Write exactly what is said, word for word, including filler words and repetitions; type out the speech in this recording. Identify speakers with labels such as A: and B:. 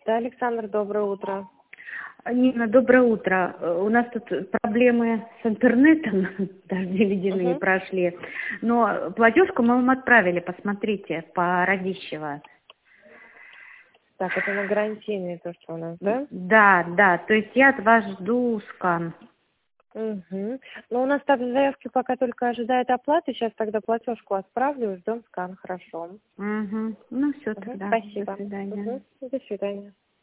A: Да, Александр, доброе утро.
B: Нина, доброе утро. У нас тут проблемы с интернетом, дожди ледяные
A: Угу.
B: прошли. Но платежку мы вам отправили, посмотрите, по Радищево.
A: Так, это на гарантийные то, что у нас, да?
B: Да, да, то есть я от вас жду скан.
A: Угу. Ну, у нас так заявки пока только ожидает оплаты. Сейчас тогда платежку отправлю, ждем скан, хорошо.
B: Угу. Ну все
A: Угу.
B: тогда,
A: Спасибо.
B: до свидания.
A: Угу. До свидания.